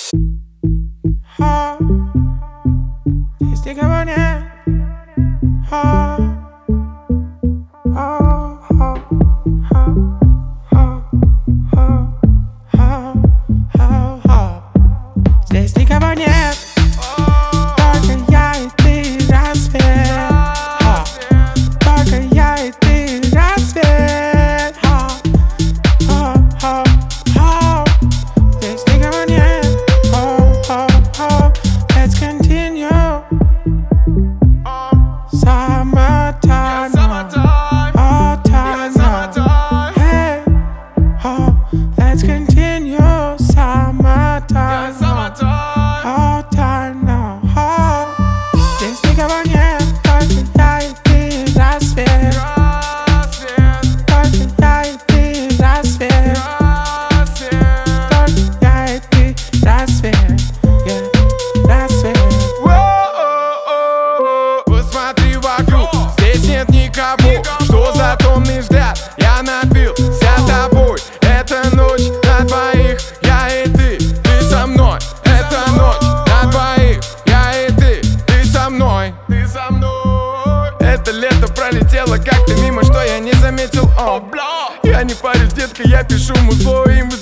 Здесь никого нет. Здесь никого нет. Только я и ты, рассвет. Только я и ты, рассвет. Здесь никого нет. Let's continue. Summertime, all time now. Hey, let's continue. Summertime, all time now. Здесь никого нет, только я и ты, рассвет. Только я и ты, рассвет. Только я и ты, рассвет. Рассвет. Посмотри вокруг, здесь нет никого. Что за томный взгляд? Я напился тобой. Это ночь на двоих, я и ты со мной. Это ночь на двоих, я и ты со мной. Это лето пролетело как-то мимо, что я не заметил. Я не парюсь, детка, я пишу музло, и мы